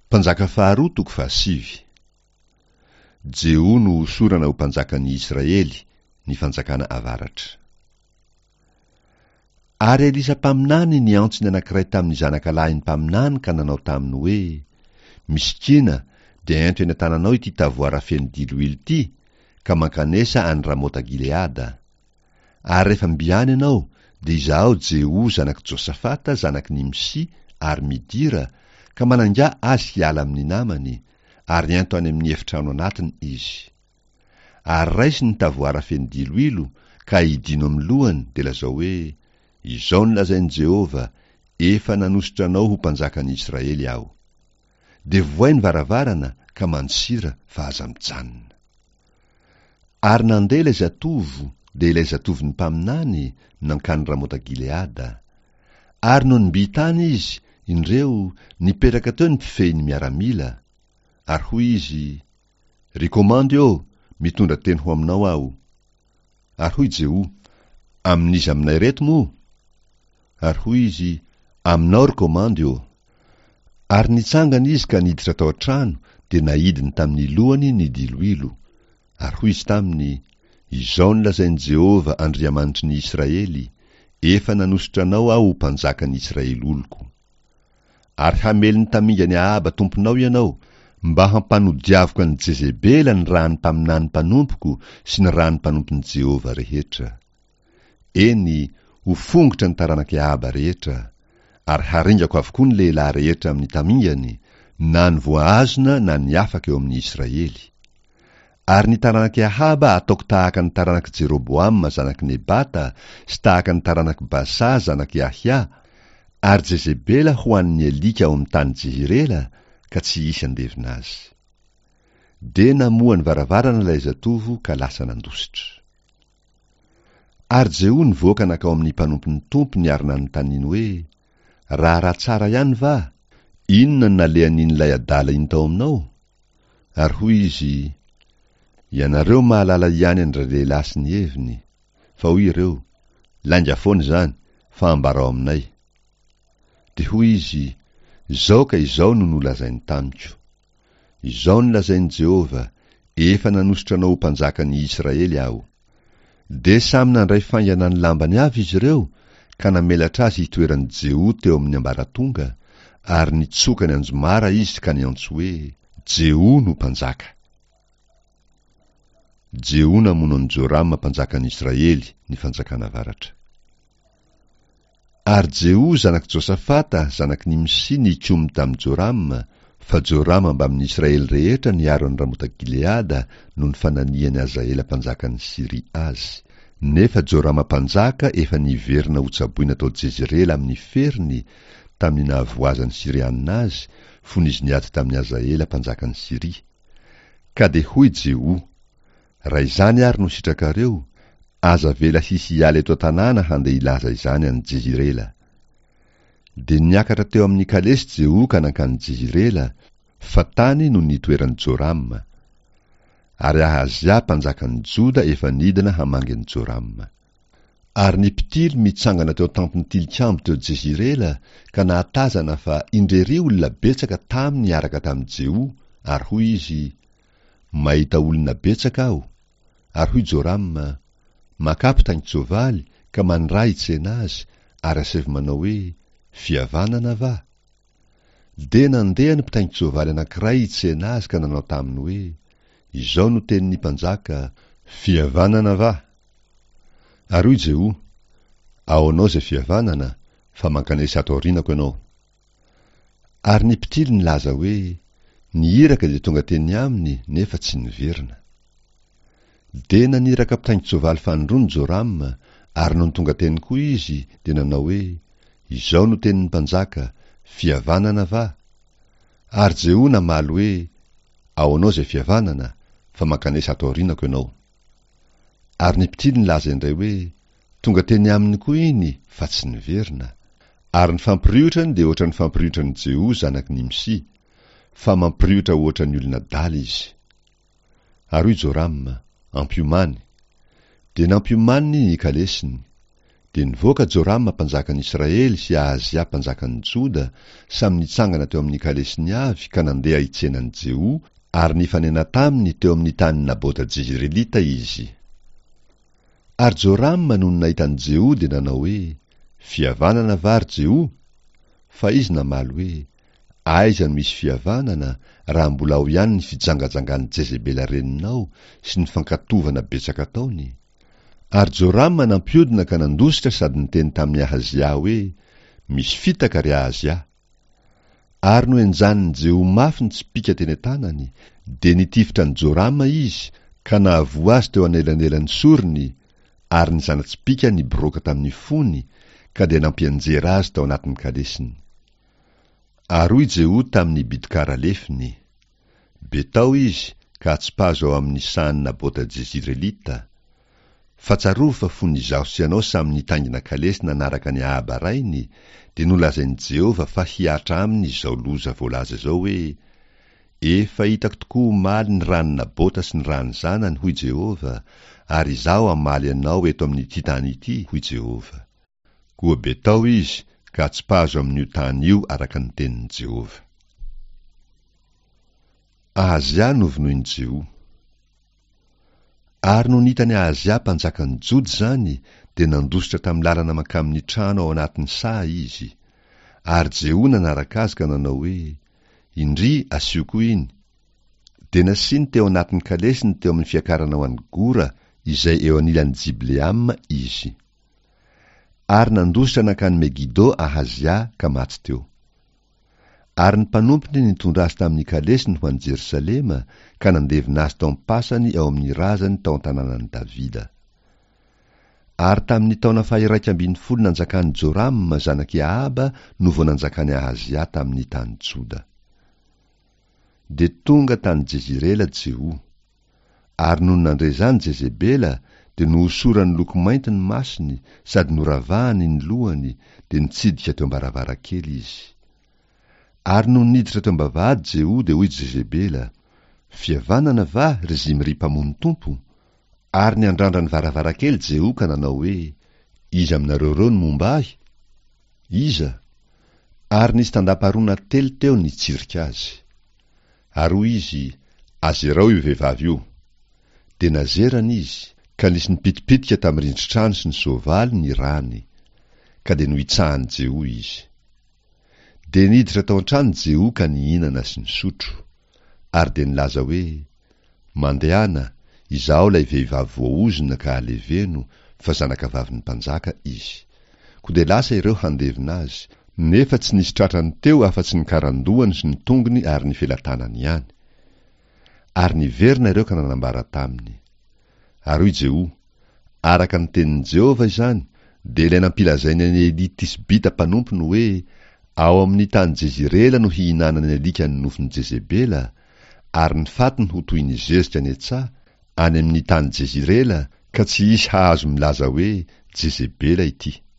Mpanjaka faharoa toko 7. Jeho no sorana ho mpanjakan'ny Israely, ny fanjakana avaratra. Ary Elisa-paminany ny antsony anankiray tamin'ny zanak'alahiny mpaminany ka nanao taminy hoe, misikina dia ento eny an-tananao ity tavoara feno diloilo ity, ka mankanesa any Ramota Gileada. Ary rehefa mbiany ianao, dia izaho Jeho zanak' Josafata, zanak' Nimsi, ary midira, ka manangà azy hiala amin'ny namany, ary ento any amin'ny efitrano anatiny izy. Ary raisy ny tavoara feno diloilo, ka idino amin'ny lohany, dia lazao hoe, izao no lazain'i Jehova, efa nanositra anao ho mpanjakan'i Israely aho. Dia voay ny varavarana, ka mansira fa aza mijanona. Ary nandeha ilay zatovo, dia ilay zatovony mpaminany nankany Ramota Gileada. Ary no nimbitany izy, indreo nipetraka teo ny mpifehy miaramila. Ary hoy izy, ry komando eo, mitondra teny ho aminao aho. Ary hoy Jeho, amin'izy aminay reto moa? Ary hoy izy, aminao ry komando eo. Ary nitsangana izy ka niditra tao an-trano, dia naidiny tamin'ny lohany ny diloilo. Ary hoy izy taminy, izao no lazain'i Jehova Andriamanitry ny Israely, efa nanositra anao aho ho mpanjakan'ny Israely oloko. Ary hameliny tamingany Ahaba tomponao ianao, mba hampanodiaviko an'i Jezebela ny rahan'ny mpaminany mpanompoko sy ny rahan'ny mpanompon'i Jehova rehetra. Eny, ho fongotra ny taranak'i Ahaba rehetra, ary haringako avokoa ny lehilahy rehetra amin'ny tamingany, na ny voahazona na ny afaka eo amin'ny Israely. Ary ny taranak'i Ahaba ataoko tahaka ny taranak'i Jeroboama zanak' Nebata sy tahaka ny taranak'i Basa zanak' Ahia, ary Jezebela ho an'ny alika ao amin'ny tany Jezirela, ka tsy hisy andevina azy. Dia namoa ny varavarana ilay zatovo ka lasa nandositra. Ary Jeho nivoaka nakao amin'ny mpanompon'ny tompony ary nanontaniany hoe, raha tsara ihany va? Inona ny nalehan'in'ilay adala iny tao aminao? Ary hoy izy, ianareo mahalala ihany andra lehilahy sy ny heviny, fa hoy ireo, lainga foana izany, fa ambara ao aminay. Dia hoy izy, izao ka izao no nolazainy tamiko. Izao no lazain'i Jehova, efa nanositra anao ho mpanjakan'i Israely aho. Dia samy nandray faingana ny lambany avy izy ireo, ka namelatra azy hitoeran'i Jeho teo amin'ny ambaratonga, ary nitsoka ny anjomara izy ka niantso hoe, Jeho no mpanjaka. Jeho namono an'i Jorama mpanjakan'i Israely, ny fanjakana avaratra. Ary Jeho zanak' Josafata, zanak' Nimsi nikomy tamin'i Jorama, fa Jorama mba amin'ny Israely rehetra niaro an'i Ramota Gileada no ny fananiany Azaela mpanjakan'ny Siria azy. Nefa Jorama mpanjaka efa niverina ho tsaboina tao Jezirela amin'ny feriny tamin'ny nahavoazan'ny Sirianina azy, fony izy niaty tamin'ny Azaela mpanjakan'ny Siria. Ka de hoy Jeho, raha izany ary no sitrakareo, aza vela hisy hiala eto an-tanàna handeha ilaza izany an'i Jezirela. De niakatra teo amin'ny kalesy Jeho ka nankany Jezirela, fa tany no nitoeran'i Jorama. Ary Ahazia mpanjakan'ny Joda efa nidina hamangin'i Jorama. Ary ny mpitily mitsangana teo tampony tilikambo teo Jezirela, ka nahatazana fa indrery olona betsaka taminy niaraka tamin'i Jeho, ary hoy izy, mahita olona betsaka aho. Ary hoy Jorama, makapo taingitsoavaly ka mandray tsena azy, ary asevy manao hoe, fihavanana va? De nandeha ny mpitaingitsoavaly anankiray tsena azy ka nanao taminy hoe, izao no tenin'ny mpanjaka, fihavanana va? Ary hoy Jeho, ao anao zay fihavanana, fa mankanesa ato aorinako ianao. Ary ny mpitily nilaza hoe, nihiraka dia tonga teny aminy, nefa tsy niverina. De naniraka mpitaingitsoavaly fanondroany Jorama, ary no tonga teny koa izy, dia nanao hoe, izao no tenin'ny mpanjaka, fihavanana va? Ary Jeho namaly hoe, ao anao zay fihavanana, fa mankanesa ato aorinako ianao. Ary ny mpitily nilaza indray hoe, tonga teny aminy koa iny, fa tsy niverina. Ary ny fampiriotrany dia ohatra ny fampiriotrany Jeho zanak' Nimsi, fa mampiriotra ohatra ny olona daly izy. Ary hoy Jorama, ampiomany. De nampiomany ny kalesiny. Dia nivoaka Jorama mpanjakan'Israely sy Ahazia mpanjakan'ny Joda samy nitsangana teo amin'ny kalesiny avy ka nandeha hitsenan'i Jehu ary nifanena taminy teo amin'ny tany Nabota Jezreelita izy. Ary Jorama noho ny nahitan'i Jehu dia nanao hoe, fihavanana va ry Jehu? Fa izy namaly hoe, aiza no misy fihavanana raha mbola ao ihany ny fijangajangan'i Jezebela reninao sy ny fankatovana betsaka ataony. Ary Jorama nampiodina ka nandositra sady niteny tamin'ny Ahazia hoe, misy fitaka ry Ahazia. Ary no enjaniny Jehu mafy ny tsipika teny an-tanany, dia nitifitra ny Jorama izy ka nahavoa azy teo anelanelan'ny sorony, ary ny zana-tsipika niboroka tamin'ny fony ka dia nampianjera azy tao anatin'ny kalesiny. Ary hoy Jehu tamin'ny bidikara lefiny, betao izy ka atsipazo ao amin'ny sahany Nabota Jezreelita. Fa tsaroa fa fony izaho sy anao samy nitangina kalesina nanaraka ny Ahaba rainy, dia nolazain'i Jehova fa hiatra aminy izao loza voalaza izao hoe, efa hitako tokoa maly ny rany Nabota sy ny rany zanany, hoy Jehova, ary izaho amaly anao eto amin'ity tany ity, hoy Jehova. Koa betao izy ka atsipazo amin'io tany io araka ny tenin'i Jehova. Ahazia novonoin'i Jehu. Ary no nitany Ahazia mpanjakan'ny Joda zany, dia nandositra tamin'ny lalana makamin'ny trano ao anatin'ny saha izy. Ary Jehu nanaraka azy ka nanao hoe, indry asioko iny. Dia nasiany teo anatin'ny kalesiny teo amin'ny fiakarana ho an'ny Gora, izay eo anilan'ny Jibleam izy. Ary nandositra nakany Megido Ahazia ka matsy teo. Ary ny mpanompiny nitondra azy tamin'ny kalesiny ho an'ny Jerusalema ka nandevina azy tao amin'ny pasany ao amin'ny razany tao an-tanànan'i Davida. Ary tamin'ny taona faha-112 nanjakan'i Jorama zanaky Ahaba no vao nanjakany Ahazia tamin'ny tany Joda. Dia tonga tany Jezirela Jehu. Ary noho nandre zany Jezebela, dia nohosorany loko mainty ny masiny sady noravahany ny lohany, dia nitsidika teo am-baravarakely izy. Ary no niditra teo am-bavahady Jehu dia hoy Jezebela, fihavanana va ry Zimri mpamono tompo? Ary niandrandra ny varavarakely Jehu ka nanao hoe, iza aminareo reo ny momba ahy? Iza? Ary nisy tandam-paharoana telo teo nitsirika azy. Ary hoy izy, azerao io vehivavy io. Dia nazerana izy, ka nisy nipitipitika tamin'ny rindritrano sy ny soavaly ny rany, ka dia nohitsahany Jehu izy. Dia niditra tao an-trano Jehu ka nihinana sy nisotro, ary dia nilaza hoe, mandehana, izaho lay vehivavy voaozina ka aleveno, fa zanaka vavin'ny mpanjaka izy. Ko dia lasa ireo handevina azy, nefa tsy nisy tratrany teo afa-tsy ny karandohany sy ny tongony ary ny felatanany ihany. Ary niverina ireo ka nanambara taminy. Ary hoy Jehu, araka ny tenin'i Jehova izany, dia ilay nampilazainy any Eli Tisbita mpanompiny hoe, ao amin'ny tany Jezirela no hihinana ny alika ny nofin'ny Jezebela, ary ny fatiny ho toy ny zezika ny etsa any amin'ny tany Jezirela, ka tsy hisy hahazo milaza hoe Jezebela ity.